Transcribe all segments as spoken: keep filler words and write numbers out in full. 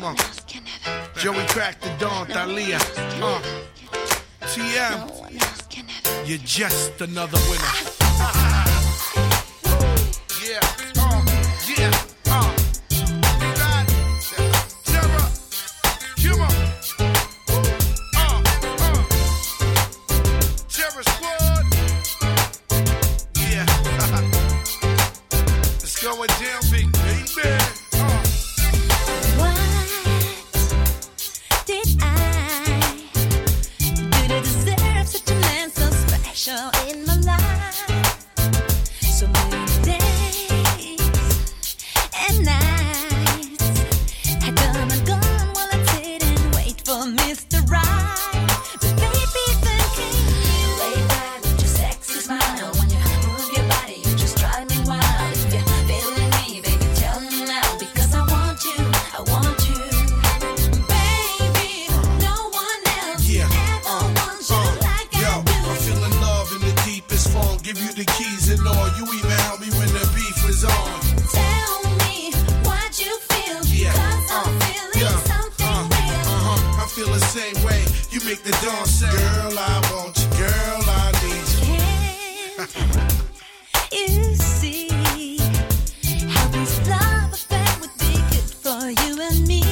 Come on. Joey Crack the Dawn, Thalia. Uh. T M. You're just another winner. Yeah. Uh. Yeah. Uh. Terror. Come on. Uh. Uh. Terror Squad. Yeah. It's going down, big baby. Uh. What did I do to deserve such a man so special in my life? So many days and nights had come and gone while I didn't wait for Mister Right. But baby, thinking lay back with your sexy smile. When you move your body, you just drive me wild. If you're feeling me, baby, tell me now, because I want you, I want you, baby. No one else Yeah. ever wants you like Yo, I do. I'm feeling love in the deepest form. Give you the keys and all. You even help me when the beef was on. Tell me what you feel, Yeah. cause I'm Uh, feeling yeah. something Uh, real. uh-huh. I feel the same way. You make the dawn say, girl, I want you. Girl, I need you. Can't you see how this love affair would be good for you and me?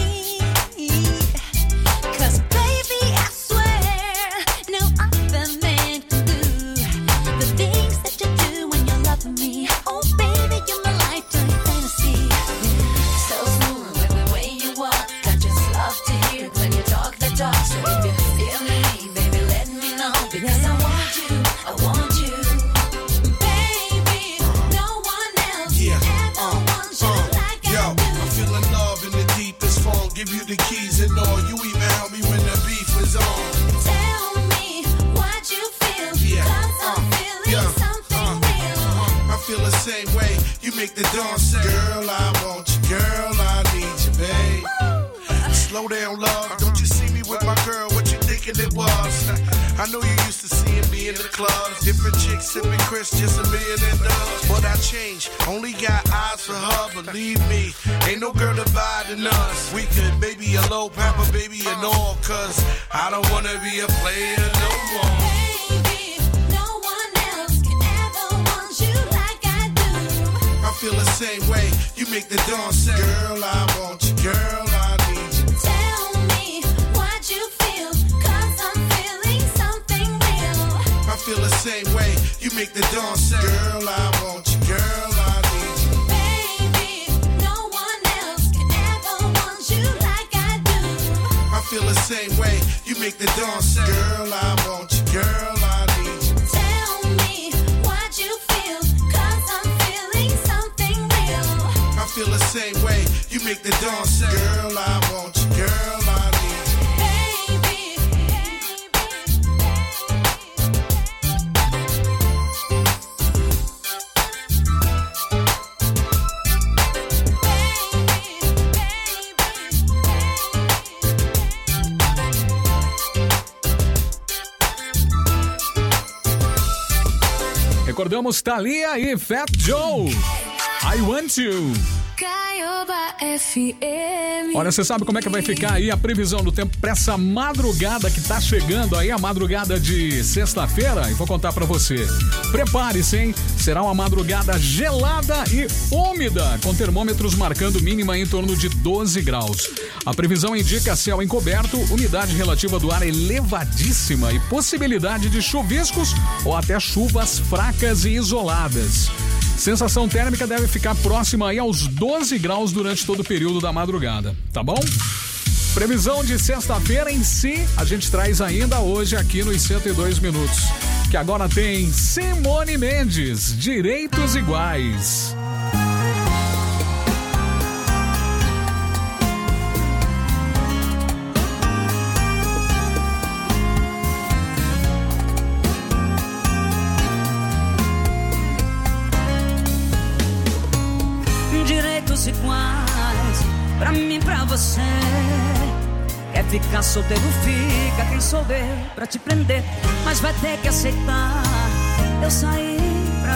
Cause baby, I swear no other man can do the things that you do when you're loving me. Oh baby, you're my lifetime fantasy. So smooth with the way you walk, I just love to hear it when you talk the talk. So if you feel me, baby, let me know, because I want you, I want you, baby. No one else Yeah. ever wants you like Yo, I do. I'm feeling love in the deepest form. Give you the keys and all. You even help me when the beef was on. Tell me what you feel, Yeah. cause I'm Uh, feeling yeah. something Uh, real. uh-huh. I feel the same way. You make the dawn say, girl, I want you. Girl, I need you, babe. Slow down, love. Don't you see me with my girl? What you thinking it was? I know you used to seeing me in the clubs. Different chicks sipping Chris, just a million and dubs. But I changed. Only got eyes for her, believe me. Ain't no girl dividing us. We could maybe a low papa, baby, and all. Cause I don't wanna be a player no more. Baby, no one else can ever want you like I do. I feel the same way. You make the dawn say, girl, I want you. Girl, I need you. Tell me what you feel, cause I'm feeling something real. I feel the same way. You make the dawn say, girl, I want you. Girl, I need you. Baby, no one else can ever want you like I do. I feel the same way. You make the dawn say, girl, I want you. Girl, I need you. Tell me what you feel, cause I'm feeling something real. I feel the same way. You make the dawn say, girl, I want you. Girl, I need you. Baby, Recordamos Thalia e Fat Joe. I Want You. Caioba F M. Olha, você sabe como é que vai ficar aí a previsão do tempo para essa madrugada que tá chegando aí, a madrugada de sexta-feira? E vou contar para você. Prepare-se, hein? Será uma madrugada gelada e úmida, com termômetros marcando mínima em torno de doze graus. A previsão indica céu encoberto, umidade relativa do ar elevadíssima e possibilidade de chuviscos ou até chuvas fracas e isoladas. Sensação térmica deve ficar próxima aí aos doze graus durante todo o período da madrugada, tá bom? Previsão de sexta-feira em si, a gente traz ainda hoje aqui nos cento e dois minutos. Que agora tem Simone Mendes, Direitos Iguais. Direitos iguais, pra mim, pra você. Quer ficar solteiro, fica. Quem souber pra te prender, mas vai ter que aceitar. Eu saí pra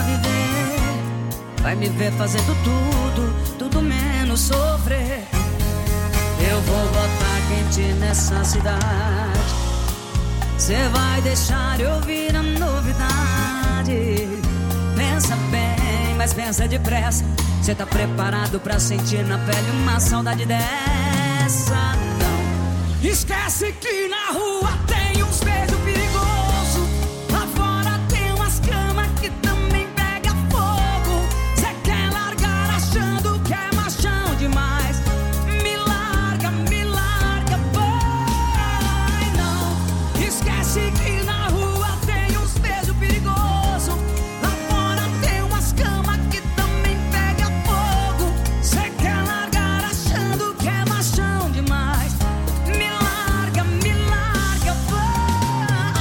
viver. Vai me ver fazendo tudo, tudo menos sofrer. Eu vou botar quente nessa cidade. Cê vai deixar eu ouvir a novidade. Pensa bem, mas pensa depressa. Cê tá preparado pra sentir na pele uma saudade dessa? Não. Esquece que na rua tem uns beijos perigosos. Lá fora tem umas camas que também pega fogo. Cê quer largar achando que é machão demais. Me larga, me larga, vai, não. Esquece que na rua tem uns beijos perigosos. Lá fora tem umas camas que também pega fogo. Cê quer largar achando que é machão demais. Me larga, me larga, vai.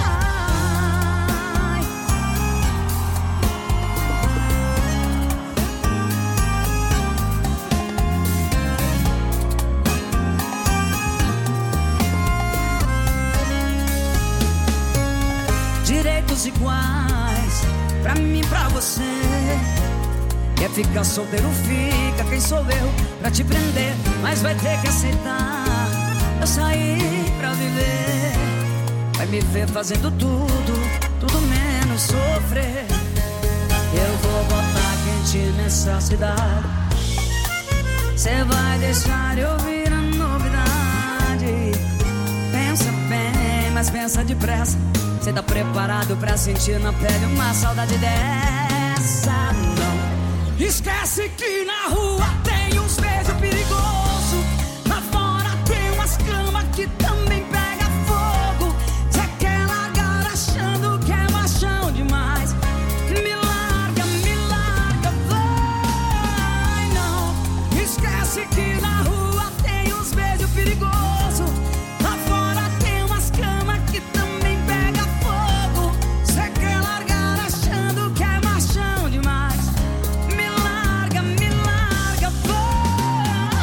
Direitos iguais pra mim e pra você. Quer ficar solteiro, fica. Quem sou eu pra te prender? Mas vai ter que aceitar. Eu saí pra viver. Vai me ver fazendo tudo, tudo menos sofrer. Eu vou botar quente nessa cidade. Cê vai deixar eu ouvir a novidade. Pensa bem, mas pensa depressa. Cê tá preparado pra sentir na pele uma saudade dessa? Não. Esquece que na rua tem uns beijos perigosos. Lá fora tem umas camas que também pega fogo. Cê quer largar achando que é machão demais. Me larga, me larga, vai, não. Esquece que na rua tem uns beijos perigosos. Lá fora tem umas camas que também pega fogo. Cê quer largar achando que é machão demais. Me larga, me larga, vai.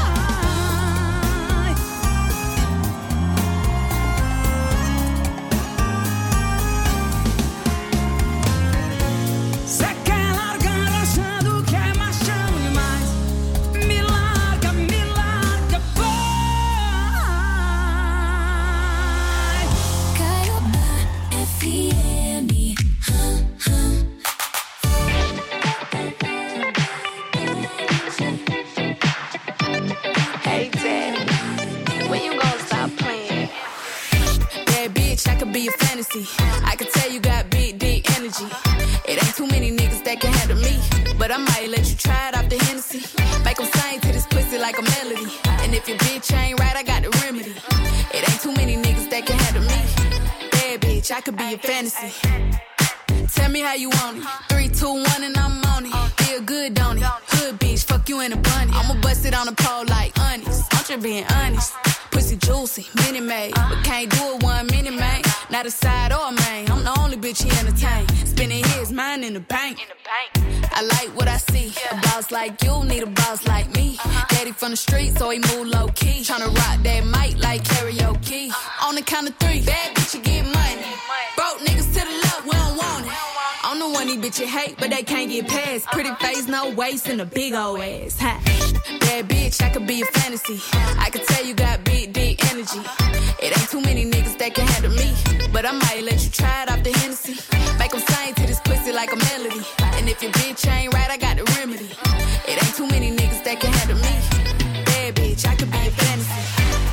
Cê quer largar achando que é machão demais. Me larga, me larga, vai. Caiobá F M. Hey daddy, when you gonna stop playing? Bad bitch, I could be a fantasy. I could tell you got big, deep energy. It ain't too many niggas that can handle me, but I might let you try it off the Hennessy. Make them sing to this pussy like a melody. And if your bitch ain't right, I got the remedy. It ain't too many niggas that can handle me. Bad bitch, I could be a fantasy. Tell me how you want it. Three, two, one, and I'm on it. Feel good, don't it? Hood bitch, fuck you in a bunny. I'ma bust it on the pole like honest. I'm just being honest. Pussy juicy, mini made, but can't do it one minute, man. Not a side or a main. I'm the only bitch he entertain. Spinning his mind in the bank. I like what I see. A boss like you need a boss like me. Daddy from the street, so he move low key. Tryna rock that mic like karaoke. On the count of three, bad bitch, you get money. Broke niggas to the left, we don't want it. I'm the one these bitches hate, but they can't get past. Pretty face, no waist, and a big old ass. Ha. Bad bitch, I could be a fantasy. I could tell you got big, deep energy. It ain't too many niggas that can handle me, but I might let you try it off the Hennessy. Make them sing to this pussy like a melody. And if your bitch ain't right, I got the remedy. It ain't too many niggas that can handle me. Bad bitch, I could be a fantasy.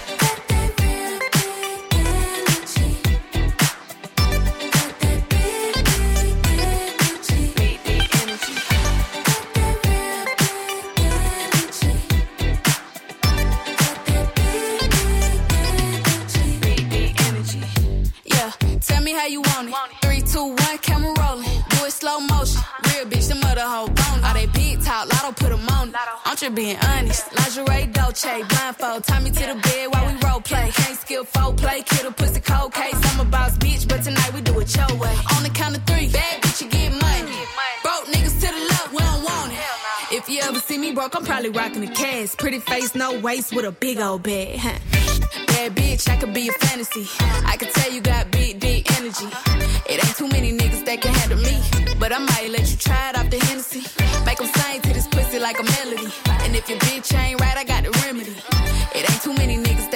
Tell me how you want it. Three, two, one, camera rolling. Do it slow motion. Real bitch, the mother hoe bone. All they big talk, lotto put them on it. I'm just being honest. Lingerie, Dolce, blindfold. Tie me to the bed while we role play. Can't skill foul play, kill a pussy cold case. I'm a boss bitch, but tonight we do it your way. On the count of three, bad bitch, you get money. Broke niggas to the left, we don't want it. If you ever see me broke, I'm probably rocking a cast. Pretty face, no waist, with a big old bag. Huh. Bad bitch, I could be a fantasy. I could tell you got big, deep energy. It ain't too many niggas that can handle me, but I might let you try it off the Hennessy. Make them sing to this pussy like a melody. And if your bitch ain't right, I got the remedy. It ain't too many niggas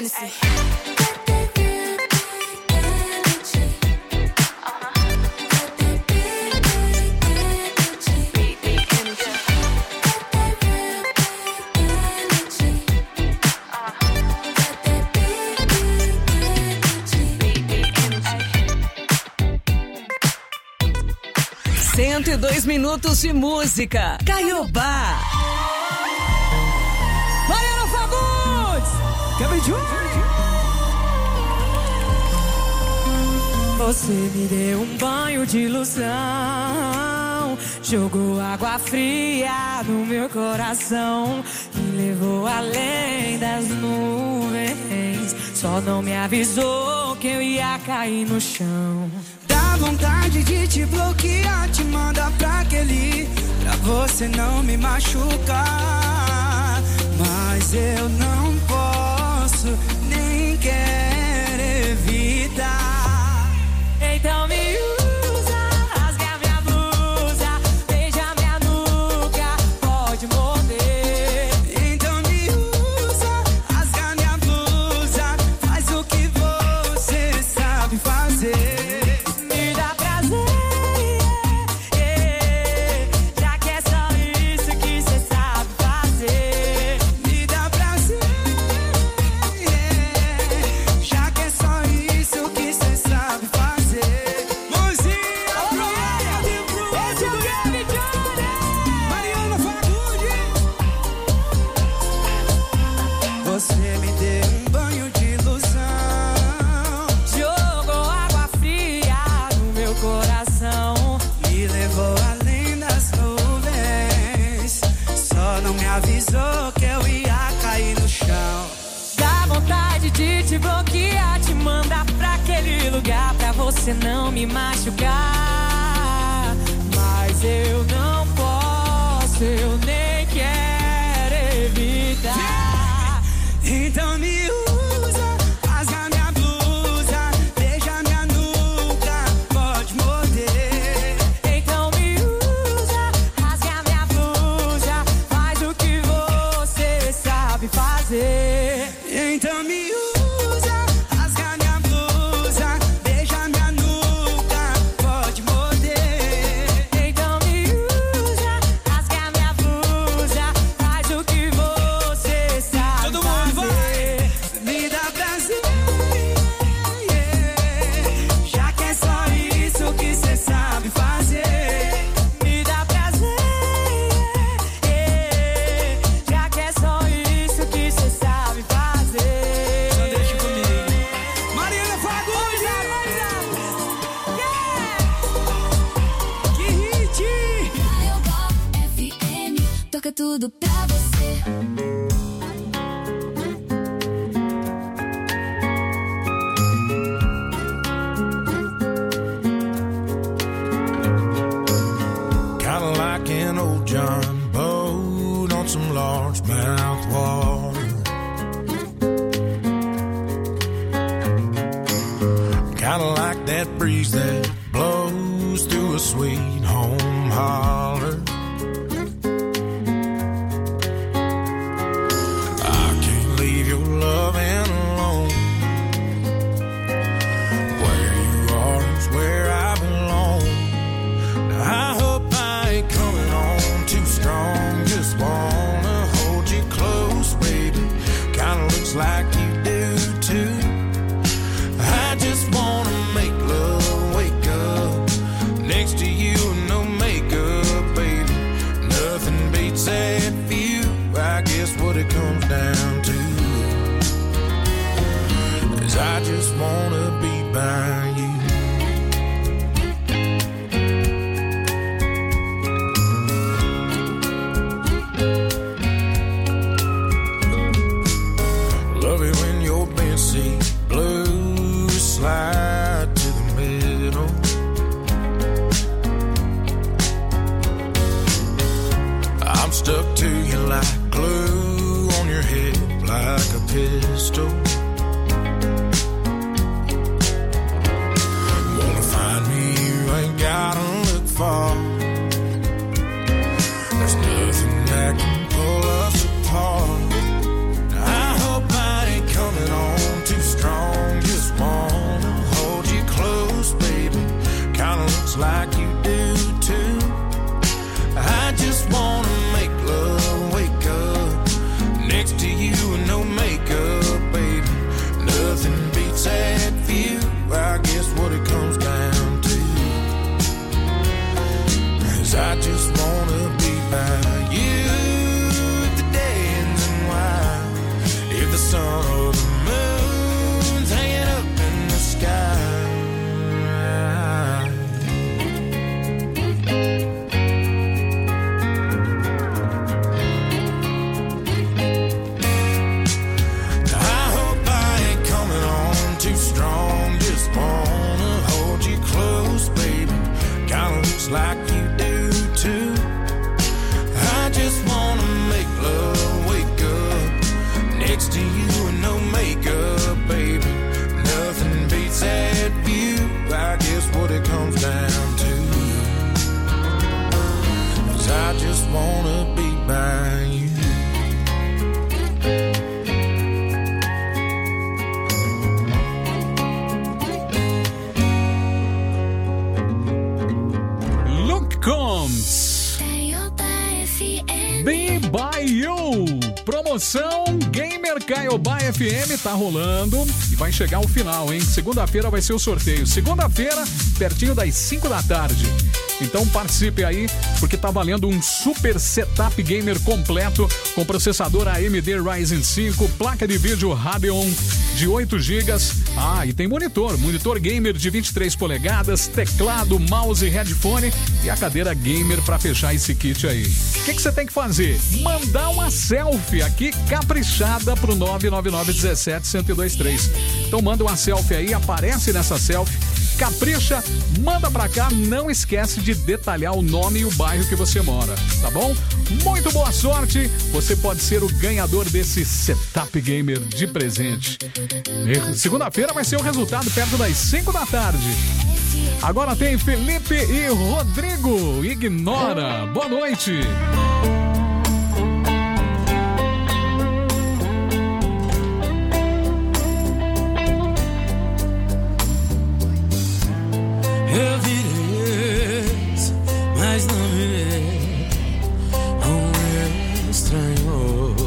fantasy. cento e dois minutos de música. Caiobá. Mariana Fagundes. Você me deu um banho de ilusão, jogou água fria no meu coração, me levou além das nuvens, só não me avisou que eu ia cair no chão. Dá vontade de te bloquear, te mandar pra aquele, pra você não me machucar. Mas eu não posso, nem quero evitar. Então me usa, rasga minha blusa, beija minha nuca, pode morder. Então me usa, rasga minha blusa, faz o que você sabe fazer. Avisou que eu ia cair no chão. Dá vontade de te bloquear, te mandar pra aquele lugar, pra você não me machucar. Mas eu não posso, eu nem quero evitar. Então me usa, rasga minha blusa, beija minha nuca, pode morder. Então me usa, rasga minha blusa, faz o que você sabe fazer. Então me usa, rasga minha blusa, beija minha nuca, pode morder. Então me usa, rasga minha blusa, faz o que você sabe Todo fazer. Mundo vai. Me dá prazer, yeah. Já que é só isso que você sabe fazer. Me dá prazer, yeah. Já que é só isso que você sabe fazer. Só deixa comigo. Mariana Fagundes, yeah. Que hit! Caiobá F M, toca tudo pra você. Kinda like an old John boat on some largemouth water. Kinda like that breeze that blows through a sweet home holler. I can't leave your loving alone. Where you are is where I belong. I hope I ain't coming on too strong. Just wanna hold you close, baby. Kinda looks like you do too. I just wanna make love, wake up next to you and no makeup, baby. Nothing beats that view. I guess what it comes down to is I just wanna be by you. Love it when your bench seat blues slide to the middle. I'm stuck to you like glue on your hip, like a pistol. looks like you do too. I just wanna make love, wake up next to you and no makeup, baby. Nothing beats that view, I guess what it comes down to. 'Cause I just wanna be by you. If the day ends and why, if the sun or the moon's hanging up in the sky. Like you do too. I just wanna make love, wake up next to you and no makeup, baby. Nothing beats that view, I guess what it comes down to. 'Cause I just wanna be by you. Combs. Be by You. Promoção Gamer Caiobá F M tá rolando e vai chegar ao final, hein? Segunda-feira vai ser o sorteio. Segunda-feira, pertinho das cinco da tarde. Então participe aí, porque tá valendo um super setup gamer completo com processador A M D Ryzen cinco, placa de vídeo Radeon de oito gigas. Ah, e tem monitor, monitor gamer de vinte e três polegadas, teclado, mouse, headphone e a cadeira gamer para fechar esse kit aí. O que que você tem que fazer? Mandar uma selfie aqui caprichada pro nove nove nove um sete, um zero dois três. Então manda uma selfie aí, aparece nessa selfie, capricha, manda pra cá, não esquece de detalhar o nome e o bairro que você mora, tá bom? Muito boa sorte, você pode ser o ganhador desse setup gamer de presente. Segunda-feira vai ser o resultado perto das cinco da tarde. Agora tem Felipe e Rodrigo, Ignora. Boa noite. Eu virei ex, mas não virei um estranho.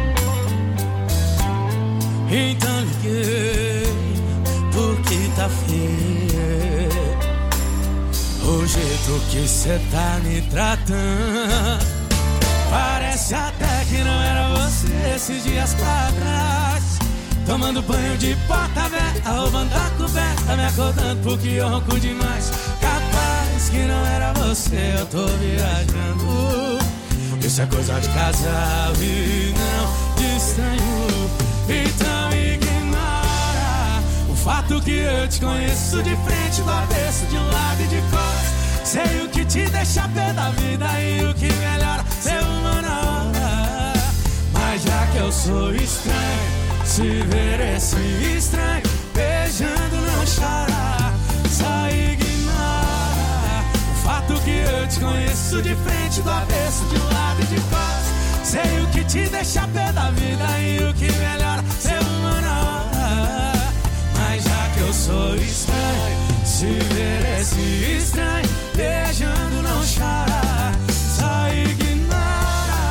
Então liguei, porque tá feio o jeito que cê tá me tratando. Parece até que não era você esses dias pra trás. Tomando banho de porta aberta, roubando a coberta, me acordando porque eu ronco demais. Capaz que não era você, eu tô viajando. Isso é coisa de casal e não de estranho. Então ignora o fato que eu te conheço de frente, do avesso, de um lado e de costas. Sei o que te deixa pé da vida e o que melhora ser uma na hora. Mas já que eu sou estranho, se ver esse estranho beijando não chora. Só ignora o fato que eu te conheço de frente, do avesso, de um lado e de costas. Sei o que te deixa pé da vida e o que melhora ser uma na hora. Mas já que eu sou estranho, se ver esse estranho beijando não chora. Só ignora,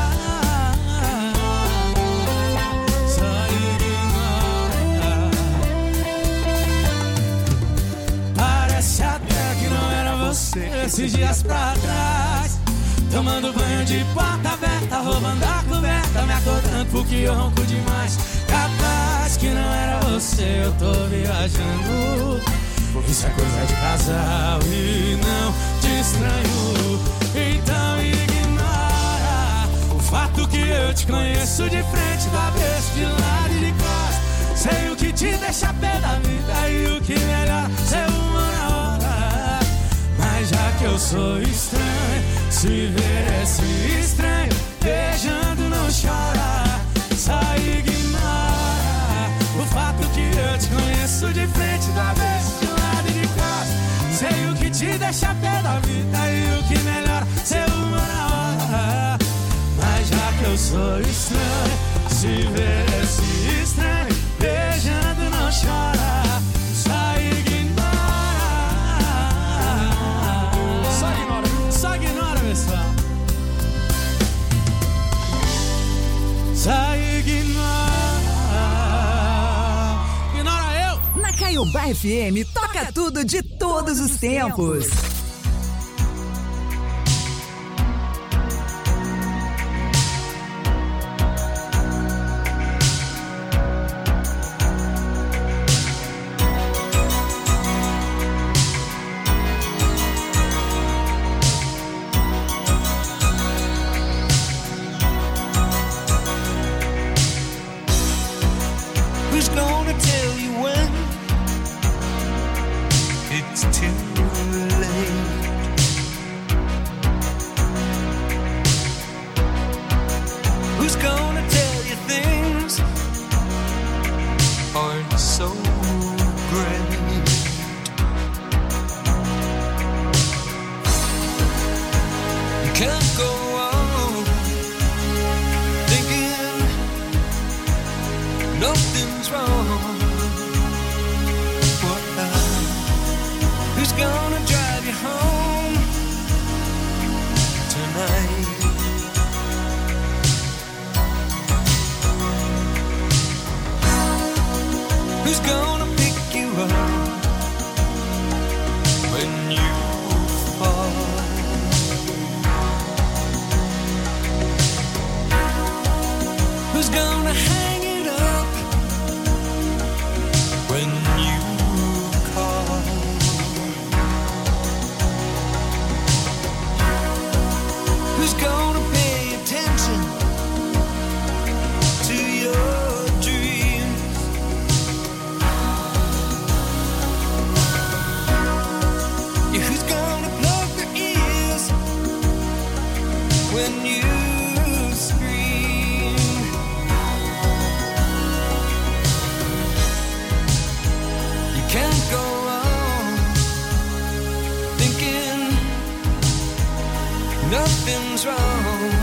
só ignora. Parece até que não era você esses dias pra trás. Tomando banho de porta aberta, roubando a coberta, me acordando porque eu ronco demais. Capaz que não era você, eu tô viajando. Isso é coisa de casal e não de estranho. Então ignora o fato que eu te conheço de frente, do avesso, de lado e de costas. Sei o que te deixa pé da vida e o que melhor ser uma na hora. Mas já que eu sou estranho, se ver esse estranho beijando não chora. Só ignora o fato que eu te conheço de frente, do avesso, de lado e de costas. Sei o que te deixa pé da vida e o que melhor ser uma na hora. Mas já que eu sou estranho, se ver esse estranho beijando não chora. Só ignora Caiobá F M toca tudo de todos os tempos. Who's gonna tell you when it's too late? Who's gonna tell you things aren't so great? You can't go on thinking nothing's wrong. What now? Who's gonna drive you home tonight? Who's gonna pick you up when you fall? Who's gonna hang it up when you call? Who's gonna pay attention to your dreams? Yeah, who's gonna plug their ears when you scream? You can't go on thinking nothing's wrong.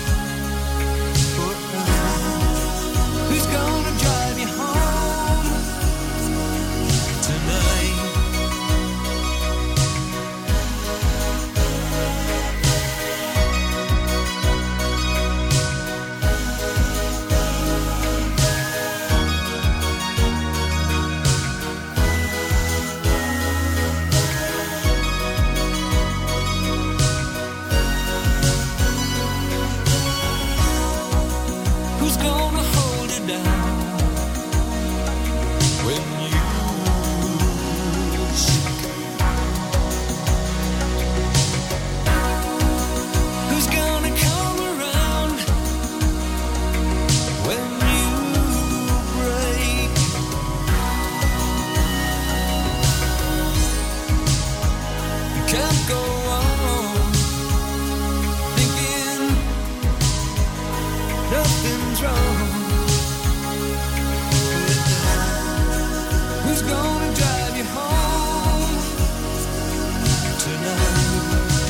Who's gonna drive you home tonight? Who's gonna hold it down when you're sick? Who's gonna come around when you break? You can't go on thinking nothing's wrong. Who's gonna drive you home tonight?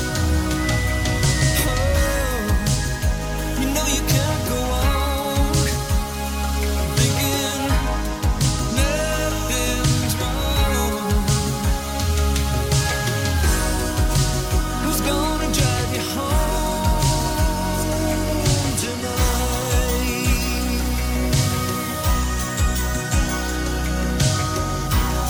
Oh, you know you can't go on thinking nothing's wrong. Who's gonna drive you home tonight?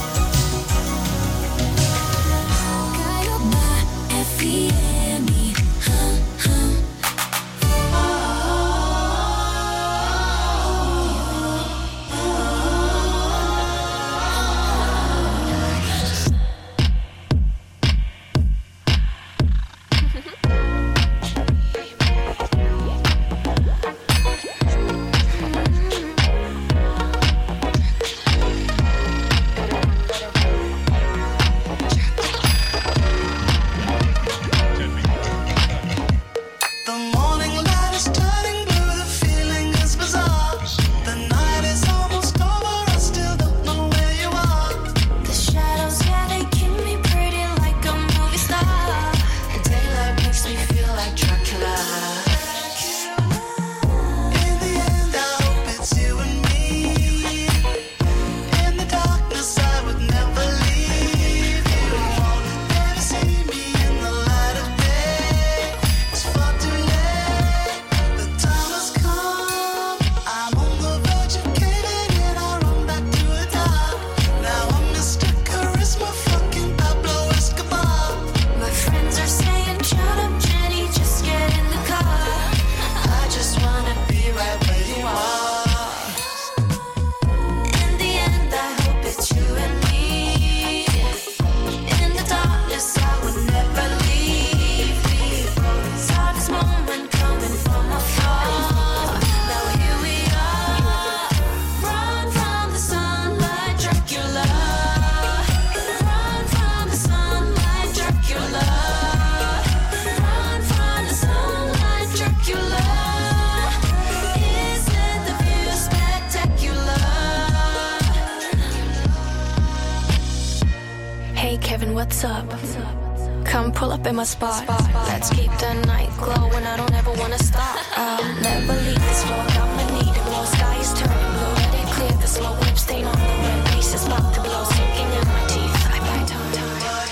Hey Kevin, what's up? Come pull up in my spot. Let's keep the night glowing. I don't ever wanna stop. I'll never leave this floor. I'ma need it more. Sky is turning blue. Let it clear the smoke. Lip stain on the red. Face is about to blow. Sinking in my teeth. I bite on time.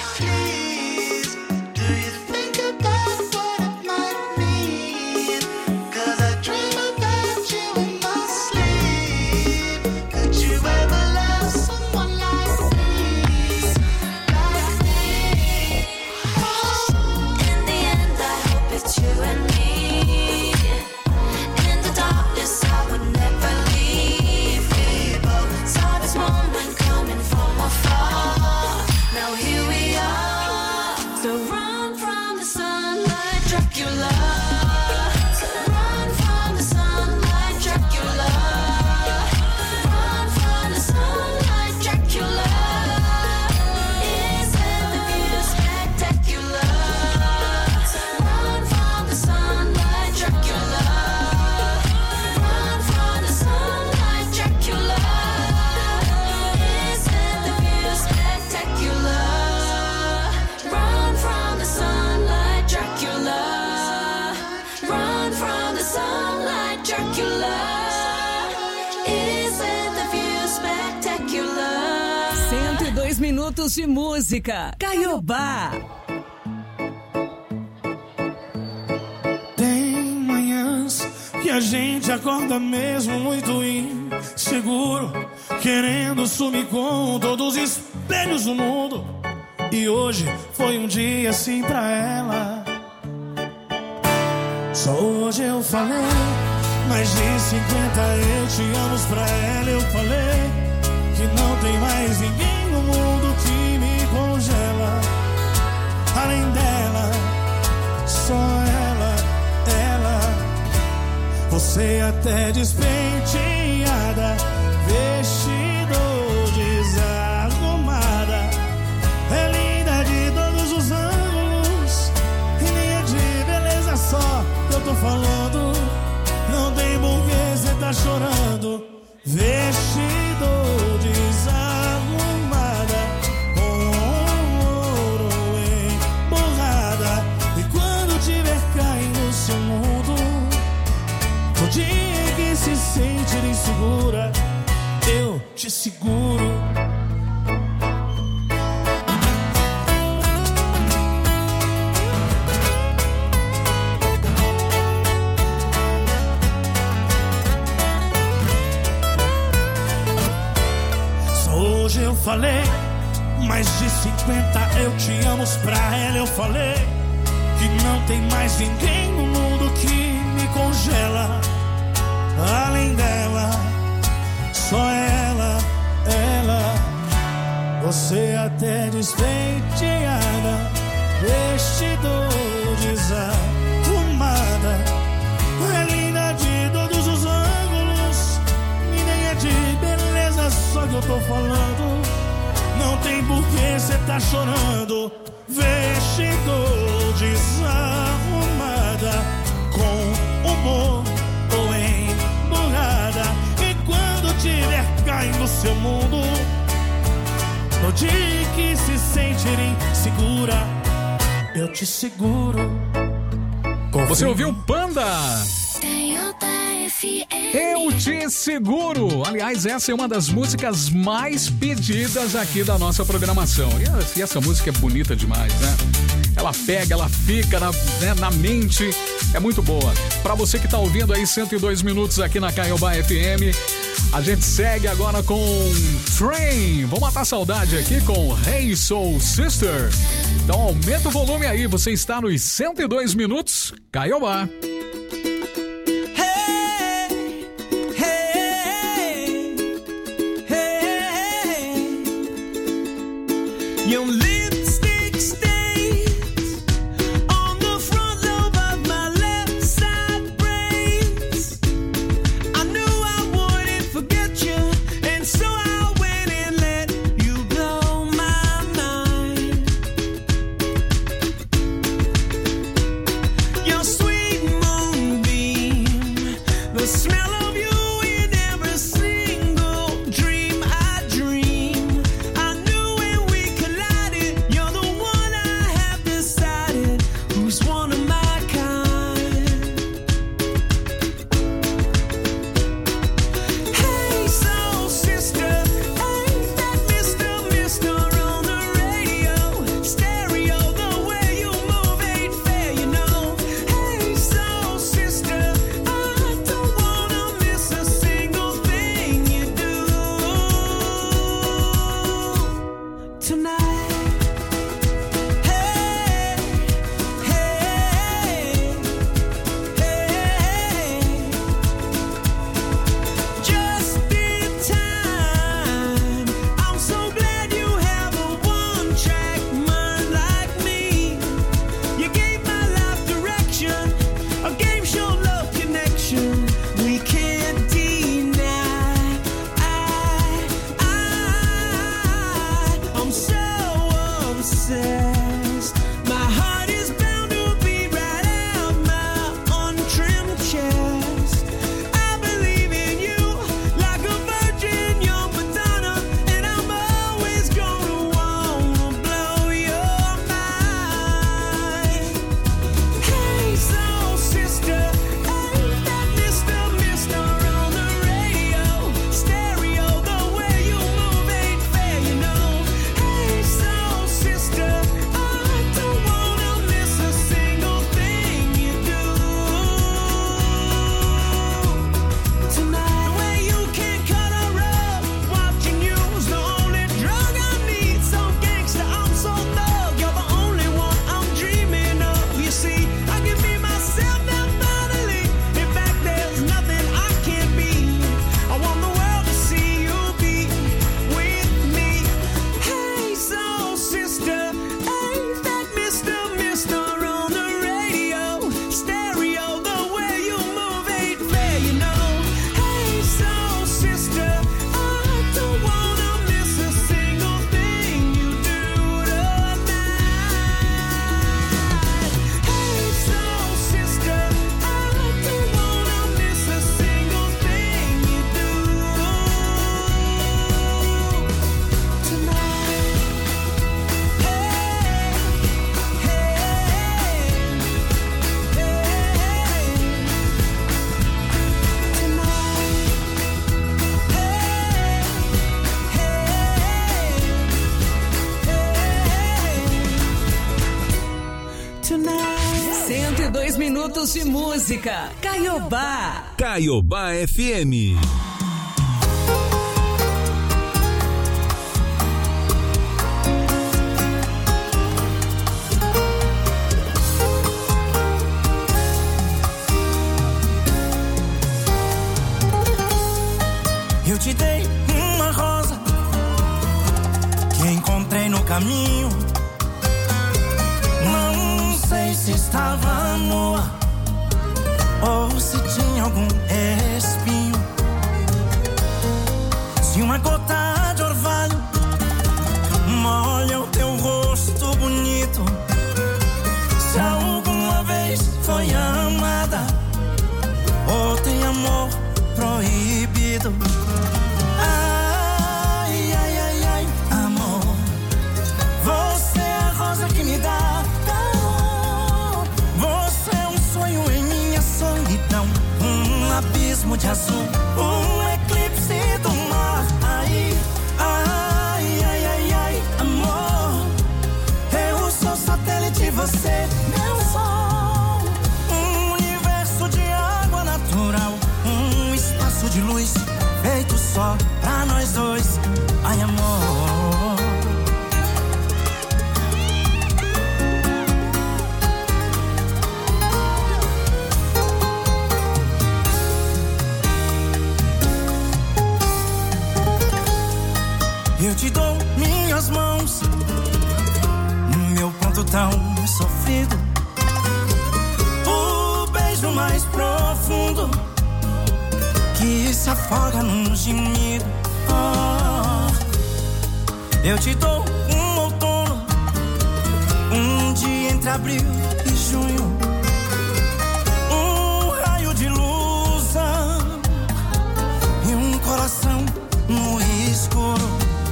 Minutos de música. Caiobá. Tem manhãs que a gente acorda mesmo muito inseguro, querendo sumir com todos os espelhos do mundo. E hoje foi um dia assim pra ela. Só hoje eu falei mais de cinquenta eu te amo pra ela. Eu falei que não tem mais ninguém no mundo que me congela. Além dela, só ela, ela. Você até despenteada, vestido desarrumada. É linda de todos os ângulos, e nem é de beleza só que eu tô falando. Não tem porquê cê tá chorando. Vestido desarrumada, com ouro emborrada. E quando tiver caindo no seu mundo, no dia que se sentir insegura, eu te seguro. Hoje eu falei mais de cinquenta eu te amo pra ela. Eu falei que não tem mais ninguém no mundo que me congela. Além dela, só ela, ela. Você até despenteada, vestido desarrumada. É linda de todos os ângulos, e nem é de beleza só que eu tô falando. Não tem porquê cê tá chorando. Vestido desarrumada, com humor ou emburrada. E quando tiver caindo no seu mundo, no dia que se sentir insegura, eu te seguro. Você ouviu Panda? Eu te seguro. Aliás, essa é uma das músicas mais pedidas aqui da nossa programação. E essa música é bonita demais, né? Ela pega, ela fica na, né, na mente. É muito boa. Pra você que tá ouvindo aí cento e dois minutos aqui na Caiobá F M, a gente segue agora com Train. Vamos matar a saudade aqui com Hey Soul Sister. Então aumenta o volume aí. Você está nos cento e dois minutos Caiobá. Your lipstick stains on the front lobe of my left side brains. I knew I wouldn't forget you, and so I went and let you blow my mind. Your sweet moonbeam, the smell of you in every single dream I dream. I knew when we collided minutos de música. Caiobá. Caiobá F M. Eu te dei uma rosa que encontrei no caminho. Não sei se estava nua ou se tinha algum espinho. Se uma gota de orvalho molha o teu rosto bonito, se alguma vez foi amada ou tem amor proibido. Ai, ai, ai, ai, amor, você é a rosa que me dá calor. Você é um sonho em minha solidão, um abismo de azul, um eclipse do mar. Ai, ai, ai, ai, ai, amor, eu sou satélite, você meu sol. Um universo de água natural, um espaço de luz feito só pra nós dois. Ai, amor, eu te dou minhas mãos, meu ponto tão sofrido, o beijo mais profundo que se afoga num gemido. Oh, eu te dou um outono, um dia entre abril e junho, um raio de luz e um coração no escuro.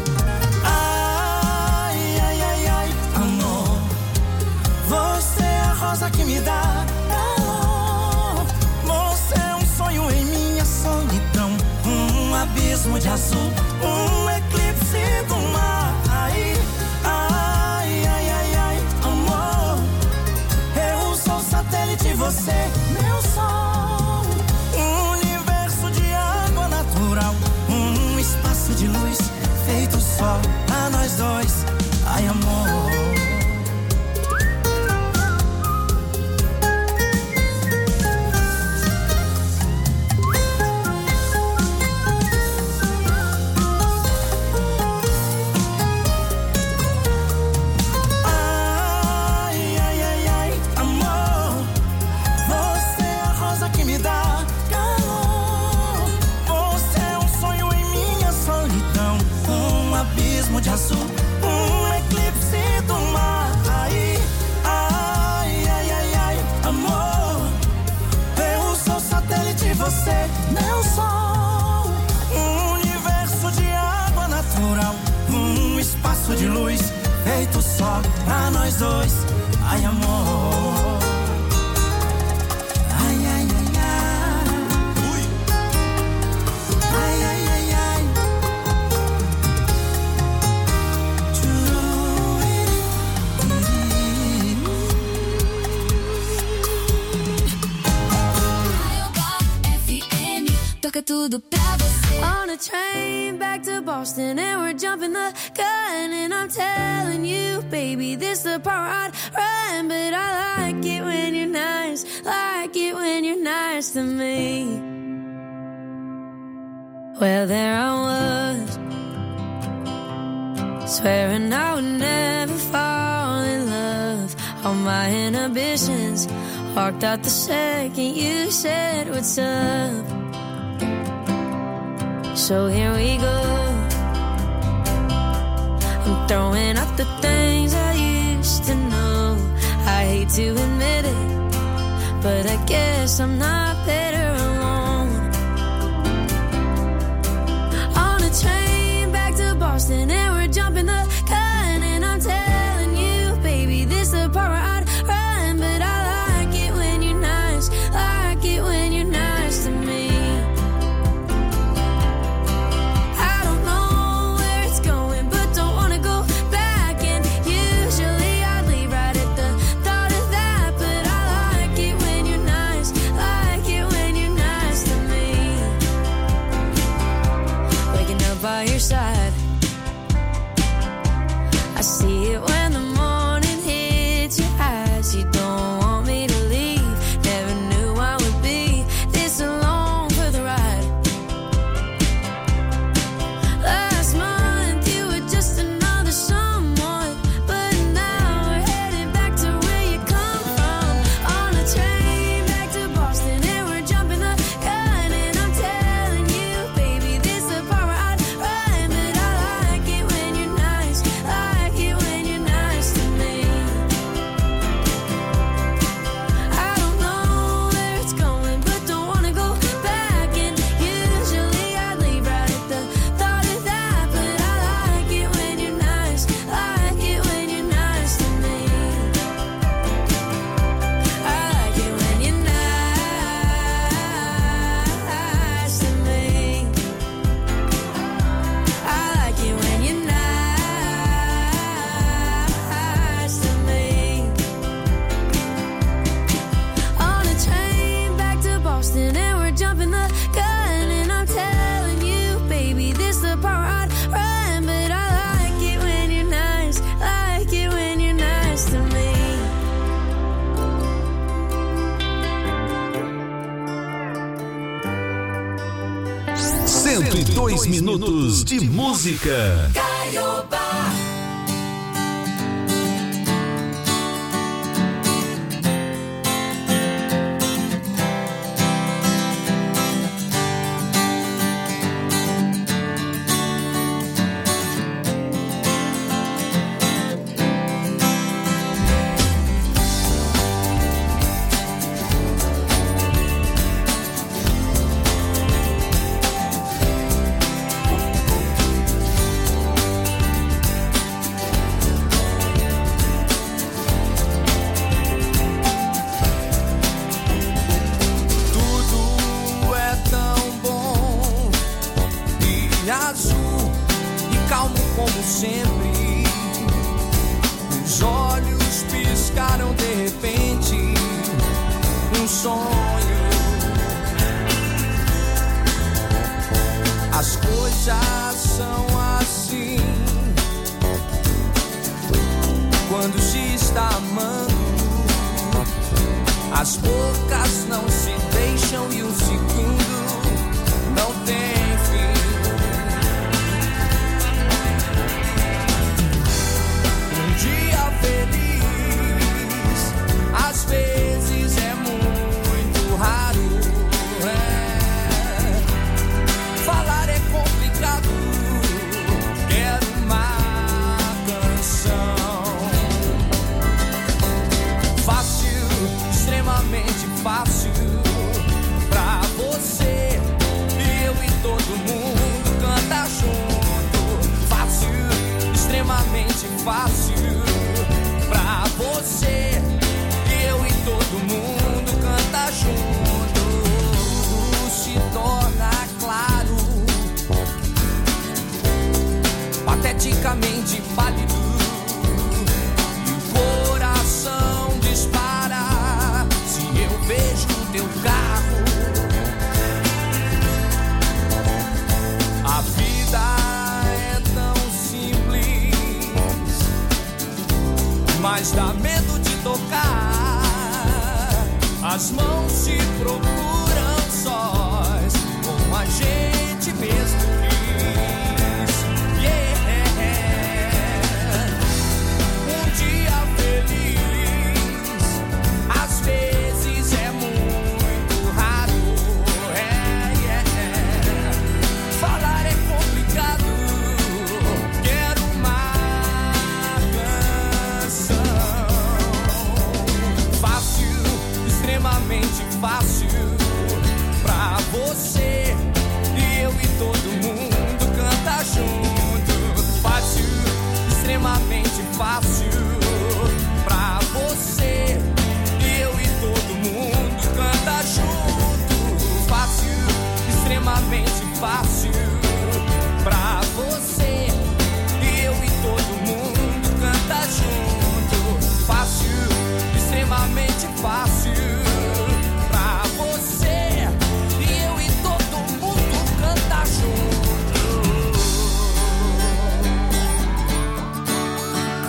Ai, ai, ai, ai, amor, você é a rosa que me dá calor. Você é um sonho em minha solidão, um abismo de azul, um eclipse do mar. Ai, ai, ai, ai, ai, amor, eu sou satélite, você meu sol. Um universo de água natural, um espaço de luz feito só pra nós dois. Ai, amor, de azul, um eclipse do mar. Ai, ai, ai, ai, ai, amor, eu sou satélite, você meu sol. Um universo de água natural, um espaço de luz feito só pra nós dois. Ai, amor, ai, ai, ai, ai, ui, ai, ai, ai, ai. Toca tudo pra você. On a train back to Boston and we're jumping the gun, and I'm telling you, baby, this the part I'd run. But I like it when you're nice, like it when you're nice to me. Well, there I was, swearing I would never fall in love. All my inhibitions walked out the second you said what's up. So here we go, I'm throwing out the things I used to know. I hate to admit it, but I guess I'm not better alone. On a train back to Boston and we're jumping the gun, and I'm telling you, baby, this the part where I'd run. But I like it when you're nice, like it when you're nice to me. When you're I see it when the morning hits your eyes. You don't want me to leave. Never knew I would be this alone for the ride. Last month you were just another someone, but now we're headed back to where you come from. On a train back to Boston and we're jumping the gun. And I'm telling you, baby, this the part where I'd run. But I like it when you're nice, like it when you're nice to me. I don't know where it's going, but don't wanna go back. And usually I'd leave right at the thought of that. But I like it when you're nice, like it when you're nice to me. I like it when you're nice to me. I like it when you're nice to me. On a train back to Boston and we're jumping the gun. And I'm telling you, baby, this the part where I'd run. But I like it when you're nice, like it when you're nice to me. cento e dois minutos de música. Tudo é tão bom e azul e calmo como sempre. Os olhos piscaram de repente, um sonho. As coisas são assim quando se está amando. As bocas não se deixam e um segundo não tem fim. Um dia feliz, às vezes é muito raro. É. Falar é complicado. Quero uma canção fácil, extremamente fácil pra você. Eu e todo mundo canta junto. Fácil, extremamente fácil pra você. Eu e todo mundo canta junto. Se torna claro, pateticamente pálido. E o coração dispara se eu vejo teu carro. A vida é tão simples, mas dá medo de tocar. As mãos se procuram sós, como a gente mesmo quis. Yeah. Um dia feliz, às vezes é muito raro. É, yeah. Falar é complicado. Quero uma canção fácil, extremamente fácil pra você. E eu e todo mundo canta junto. Fácil, extremamente fácil pra você. E eu e todo mundo canta junto. Fácil, extremamente fácil pra você. E eu e todo mundo canta junto. Fácil, extremamente fácil pra você. E eu e todo mundo canta junto.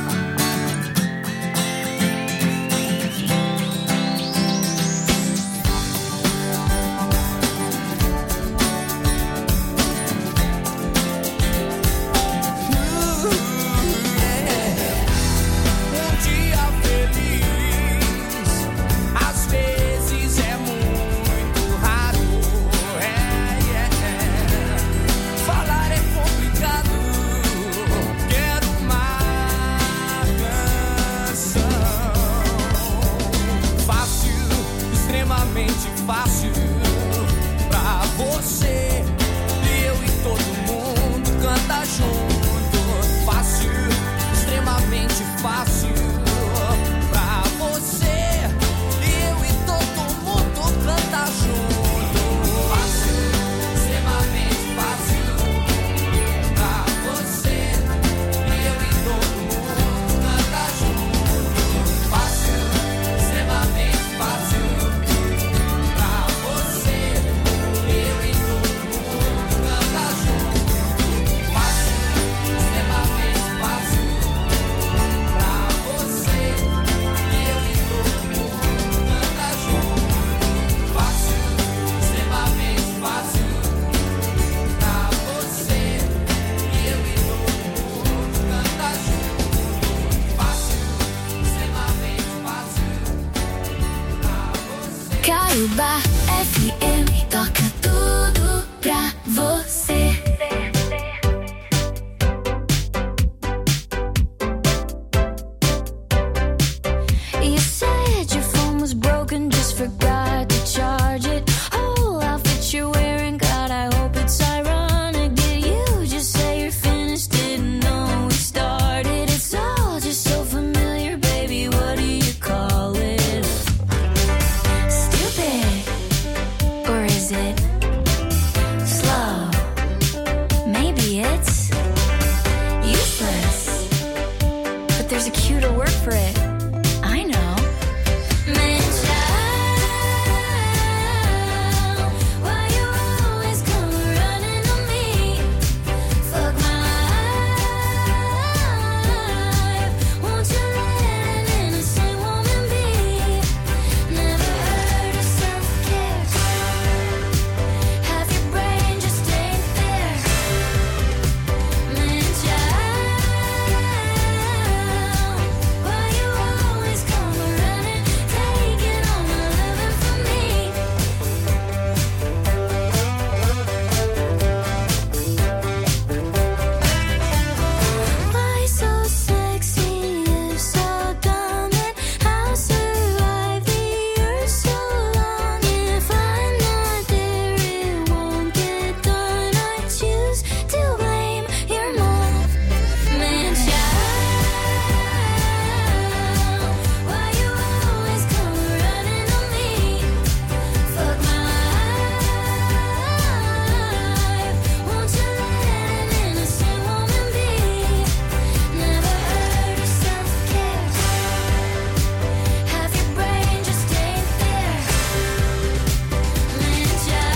Caiobá F M toca tudo pra você. You said your phone was broken, just forgot to charge it. Whole outfit you're wearing, God, I hope it's ironic. Did you just say you're finished? Didn't know we started. It's all just so familiar, baby. What do you call it? Stupid, or is it slow? Maybe it's useless, but there's a cuter word for it. I know. Man, child, why you always come running on me? Fuck my life. Won't you let an innocent woman be? Never heard of self-care. Half your brain just ain't there. Man, child, why you always come running, taking all my loving from me? Why so sexy if so dumb? And how survive the earth so long? If I'm not there, it won't get done. I choose to blame your mom. Man, child, why you always come running on me? Fuck my life. Won't you let an innocent woman be? Never heard of self-care. Half your brain just ain't there. Man,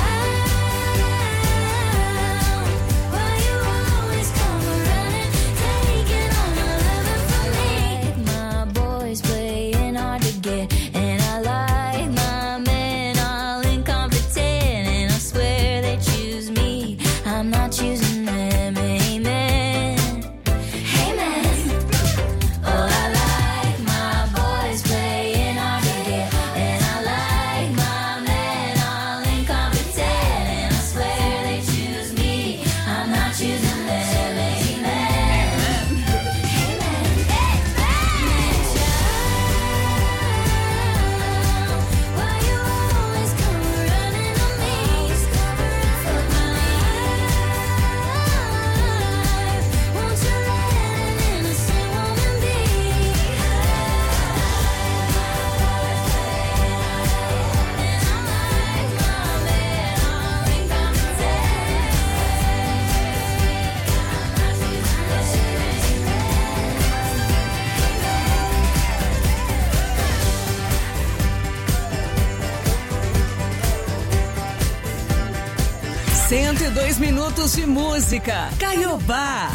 child, why you always come running, taking all my loving from me? My boys playing hard to get, and I like my men all incompetent, and I swear they choose me, I'm not choosing them. Amen. Amen. Oh, I like my boys playing hard to get, and I like my men all incompetent, and I swear they choose me, I'm not choosing them. Amen. Amen. Man, child, why you always come running on me? Fuck my life. Won't you let an innocent woman be? cento e dois minutos de música. Caiobá.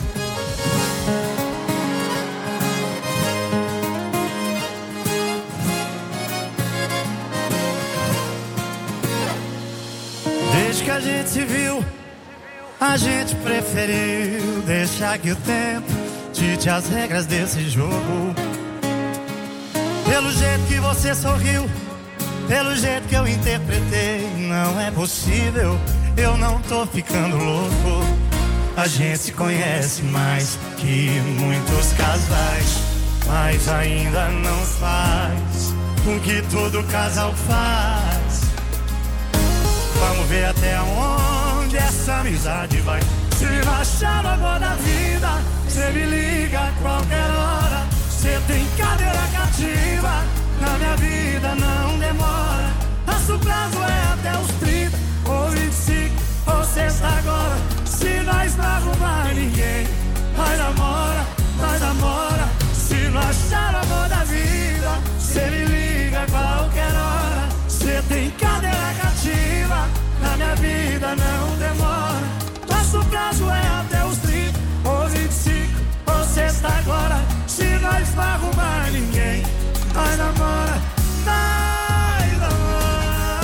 Desde que a gente se viu, a gente preferiu deixar que o tempo dite as regras desse jogo. Pelo jeito que você sorriu, pelo jeito que eu interpretei, não é possível, eu não tô ficando louco. A gente se conhece mais que muitos casais, mas ainda não faz o que todo casal faz. Vamos ver até onde essa amizade vai. Se não achar o amor da vida, cê me liga a qualquer hora. Cê tem cadeira cativa, na minha vida não demora. Nosso prazo é até os trinta, ou vinte e cinco, ou sexta agora. Se nós não arrumar ninguém, nós namora, nós namora. Se não achar o amor da vida, cê me liga a qualquer hora. Cê tem cadeira cativa, na minha vida não demora. Nosso prazo é até os trinta, ou vinte e cinco, ou sexta agora. Se nós não arrumar ninguém, nós namora, nós namora.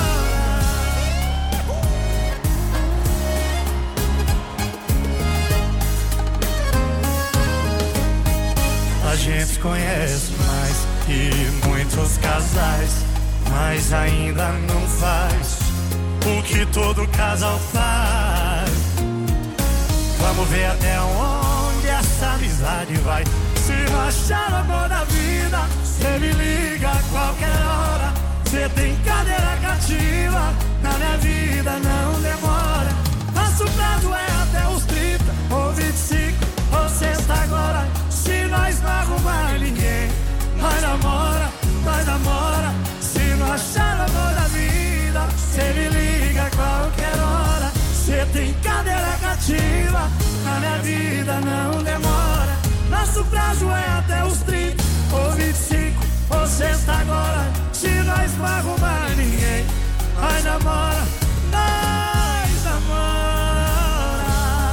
A gente conhece mais que muitos casais, mas ainda não faz o que todo casal faz. Vamos ver até onde essa amizade vai. Se não achar o amor da vida, cê me liga a qualquer hora. Cê tem cadeira cativa, na minha vida não demora. Nosso prazo é até os trinta, ou vinte e cinco, ou sexta agora. Se nós não arrumar ninguém, nós namora, nós namora. Se não achar o amor da vida, cê me liga a qualquer hora. Cê tem cadeira cativa, na minha vida não demora. Nosso prazo é até os trinta, ou vinte e cinco, ou sexta agora. Se nós não arrumar ninguém, nós namora, nós namora.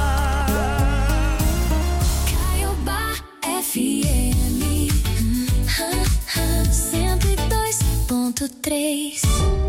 Caiobá F M cento e dois ponto três.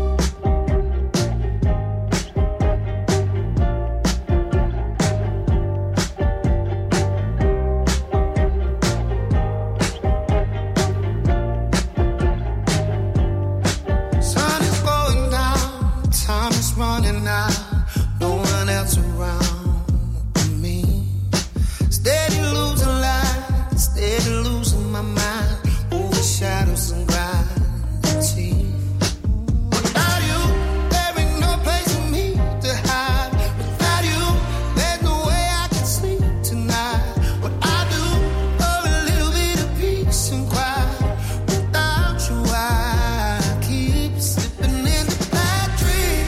Running out, no one else around me. Steady losing light, steady losing my mind over shadows and gravity. Without you, there ain't no place for me to hide. Without you, there's no way I can sleep tonight. What I do for a little bit of peace and quiet. Without you, I keep slipping into bad dreams.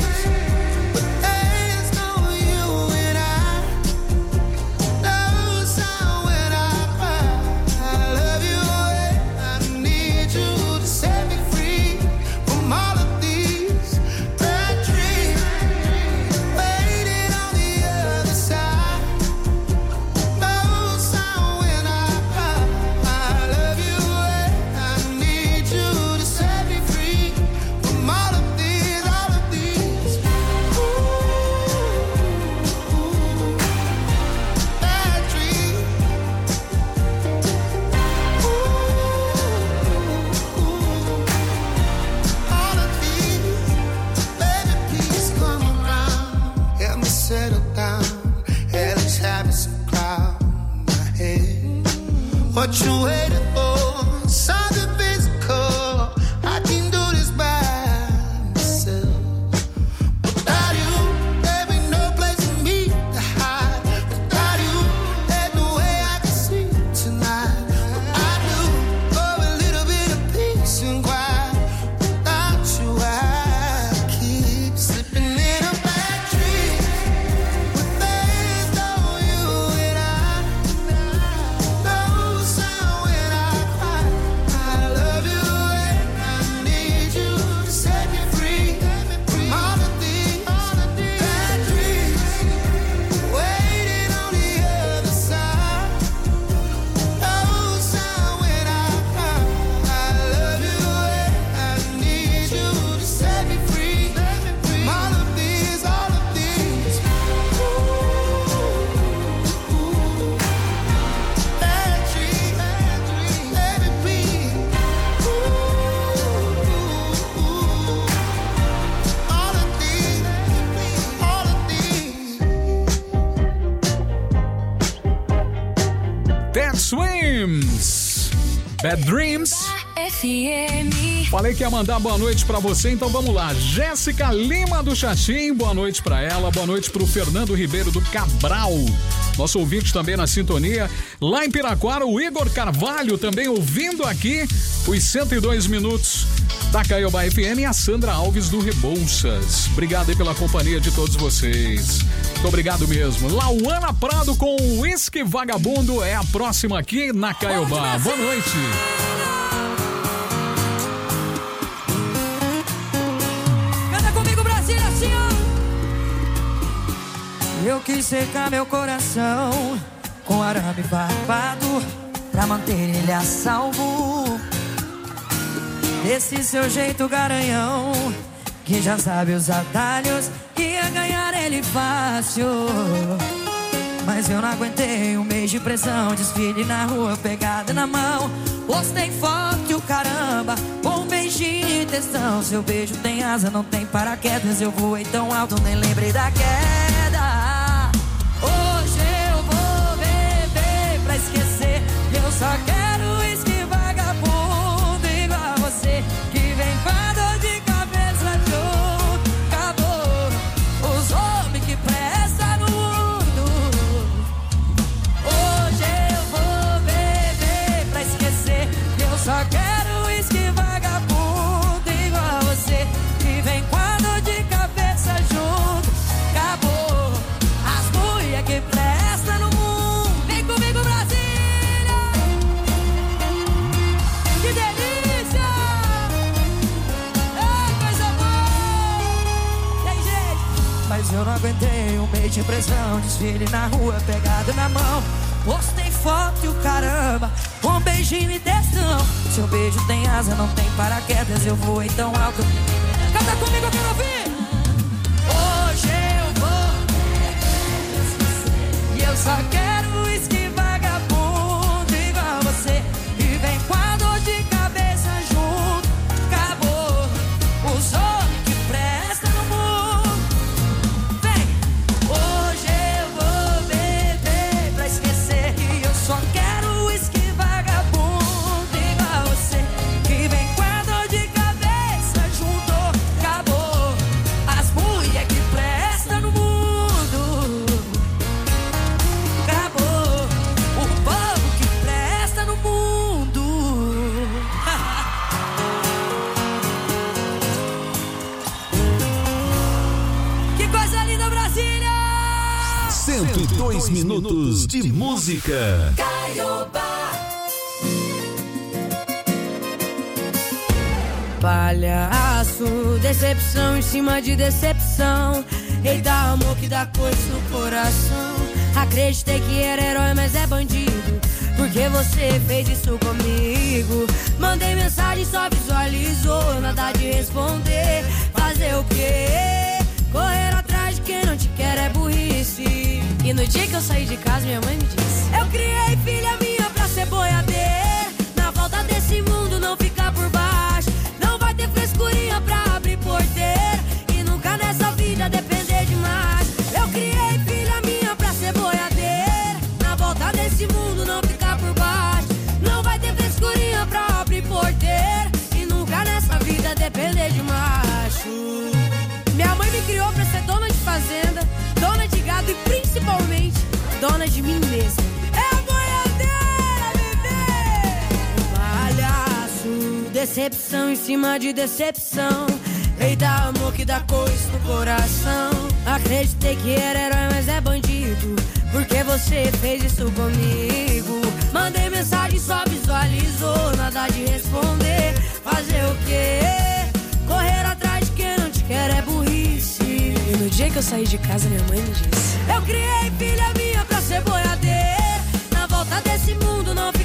What you waiting for? Something physical. I can do this by myself. Without you, there ain't no place for me to hide. Without you, there's no way I can sleep tonight. What I do for a little bit of peace and quiet. Without you, I keep slipping in a bad dream. But there's no you and I. No sound when I cry. I love you and I need you to set me free from all of these bad dreams. Waiting on the other side. No sound when I cry. I love you and I need you to set me free from all of these, all of these. Bad dreams, bad dreams, baby, please. All of these, all of these. Ted Swims, Bad Dreams. F M. Falei que ia mandar boa noite pra você, então vamos lá. Jéssica Lima do Xaxim, boa noite pra ela. Boa noite pro Fernando Ribeiro do Cabral, nosso ouvinte também na sintonia. Lá em Piraquara, o Igor Carvalho também ouvindo aqui os cento e dois minutos da Caiobá F M, e a Sandra Alves do Rebouças. Obrigado aí pela companhia de todos vocês. Muito obrigado mesmo. Lauana Prado com o Whisky Vagabundo é a próxima aqui na Caiobá. Boa noite. Canta comigo, Brasília, assim, ó. Eu quis secar meu coração com arame barbado pra manter ele a salvo. Desse seu jeito garanhão, que já sabe os atalhos, ia ganhar ele fácil. Mas eu não aguentei um mês de pressão, desfile na rua, pegada na mão. Postei foto e o caramba, com um beijinho textão. Seu beijo tem asa, não tem paraquedas. Eu voei tão alto, nem lembrei da queda. Hoje eu vou beber pra esquecer. Eu só quero uísque vagabundo igual a você, que vem com a dor de cabeça junto. Acabou os homens que prestam no mundo. Hoje eu vou beber pra esquecer. Eu só quero uísque vagabundo igual a você, que vem com a dor de cabeça junto. Acabou as mulher que prestam no mundo. Vem comigo, Brasília! Que delícia! Ei, coisa boa! Tem jeito! Mas eu não aguentei um mês de pressão. Desfile na rua, pegado na mão. Postei foto e o caramba, um beijinho e textão. Seu beijo tem asa, não tem paraquedas. Eu voei tão alto. Canta comigo, eu quero ouvir! Hoje eu vou e eu só quero uísque vagabundo igual você, e vem com a dor de cabeça junto. Acabou os homens que prestam no mundo. Vem! Hoje eu vou beber pra esquecer. E eu só quero uísque vagabundo igual você, que vem com a dor de cabeça junto. Acabou as mulher que prestam no mundo. Acabou o povo que presta no mundo. Que coisa linda, Brasília! cento e dois minutos de música. Palhaço, decepção em cima de decepção. Eita, amor que dá coisa no coração. Acreditei que era herói, mas é bandido. Porque você fez isso comigo. Mandei mensagem, só visualizou. Nada de responder. Fazer o quê? Correr atrás de quem não te quer é burrice. E no dia que eu saí de casa, minha mãe me disse: eu criei filha minha pra ser boiadeira. Na volta desse mundo não ficar por baixo. Não vai ter frescurinha pra abrir porteira. E nunca nessa vida depender demais. Eu criei filha minha pra ser boiadeira. Na volta desse mundo não ficar por baixo. Não vai ter frescurinha pra abrir porteira. E nunca nessa vida depender de macho. Minha mãe me criou pra ser dona de fazenda, dona de gado e principalmente dona de mim mesma. É a boiadeira, bebê! Palhaço, decepção em cima de decepção. Eita, amor que dá coisa no coração. Acreditei que era herói, mas é bandido. Porque você fez isso comigo. Mandei mensagem, só visualizou. Nada de responder. Fazer o quê? Correr atrás de quem não te quer é burrice. E no dia que eu saí de casa, minha mãe me disse: eu criei filha minha pra ser boiadeira. Na volta desse mundo não